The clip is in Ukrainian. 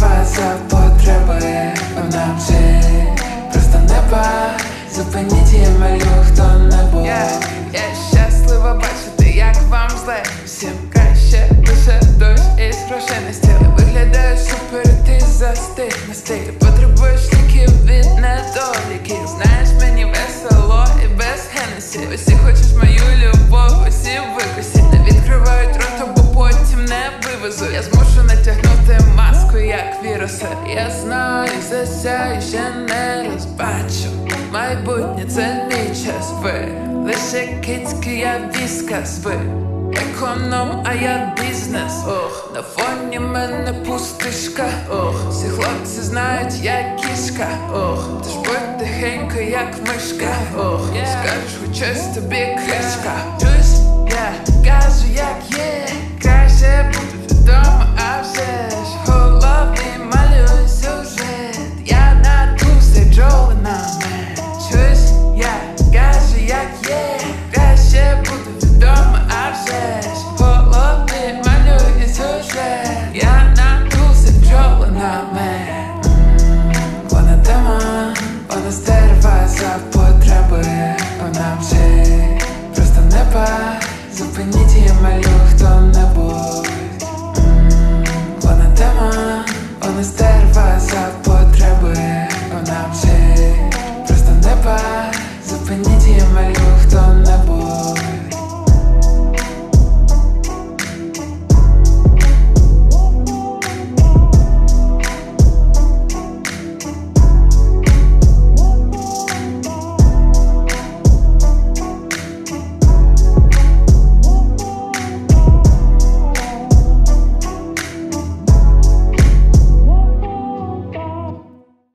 стерва за потреби. Вона вчить просто неба. Зупиніть її, малю хто-небудь. Я щаслива бачити, як вам зле. Всім краще, лише дощ із грошей на стіли. Виглядаєш супер, ти застиг на стилі. Ти потребуєш ліків від недоліків. Знаєш, мені весело і без Генесі. Усі хочуть мою любов, усі викосі. Не відкривають рота, бо потім не вивезуть. Я змушу натягнути маску, як віруси. Я знаю, засяю, ще не розбачу. Майбутнє це мій час, ви лише кицьки, я віскас, ви економ, а я бізнес. Ох, на фоні мене пустишка. Ох, всі хлопці знають, я кішка. Ох, тож будь тихенько, як мишка. Ох, скажеш хоч щось тобі кришка. Чусь, я кажу, як є. Краще бути вдома, а вже ж головний малюю сюжет. Я надувся джоленами. Чусь, я кажу, як є. Краще бути вдома, а вже ж головний малює сюжет. Я надувся бджолинами. Вона тема, вона стерва за потреби. Вона вчить просто неба. Зупиніть її, малю хто-небудь. Вона тема, вона стерва.